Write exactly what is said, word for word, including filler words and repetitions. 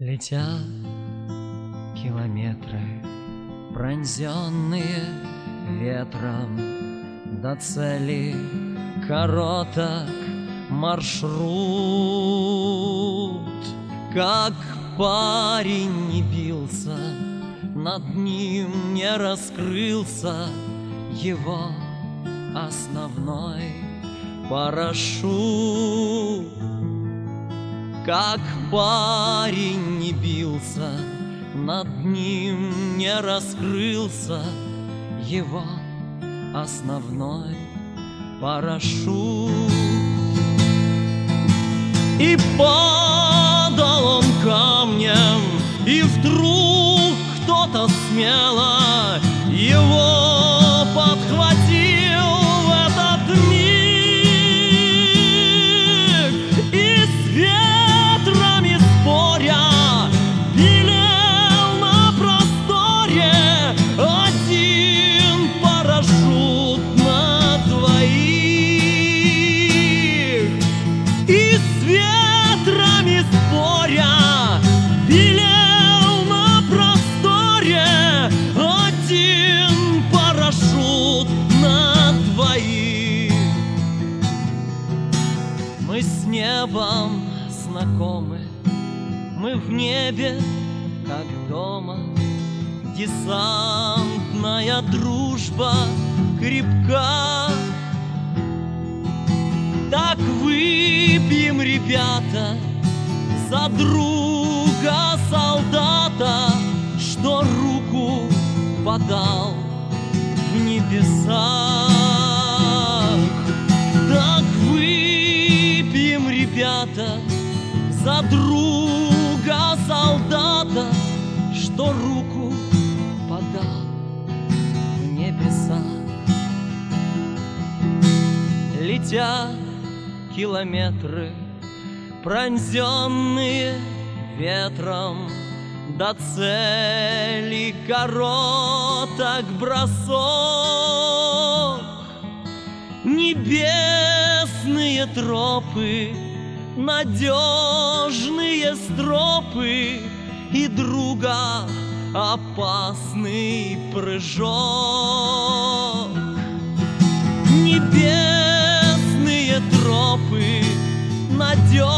Летят километры, пронзенные ветром, до цели короток маршрут. Как парень не бился, над ним не раскрылся его основной парашют. Как парень не бился, над ним не раскрылся его основной парашют. И падал он камнем, и вдруг кто-то смело его подхватил в этот миг. И с ветрами споря белел на просторе один парашют на двоих. И с ветрами споря белел на просторе один парашют на двоих. Мы с небом знакомы, мы в небе как дома. Десантная дружба крепка. Так выпьем, ребята, за друга солдата, что руку подал в небесах. Так выпьем, ребята, за друга солдата, что руку подал в небесах. Летят километры, пронзенные ветром, до цели короток бросок. Небесные тропы, надежные стропы, и друга опасный прыжок. Небесные тропы, надежные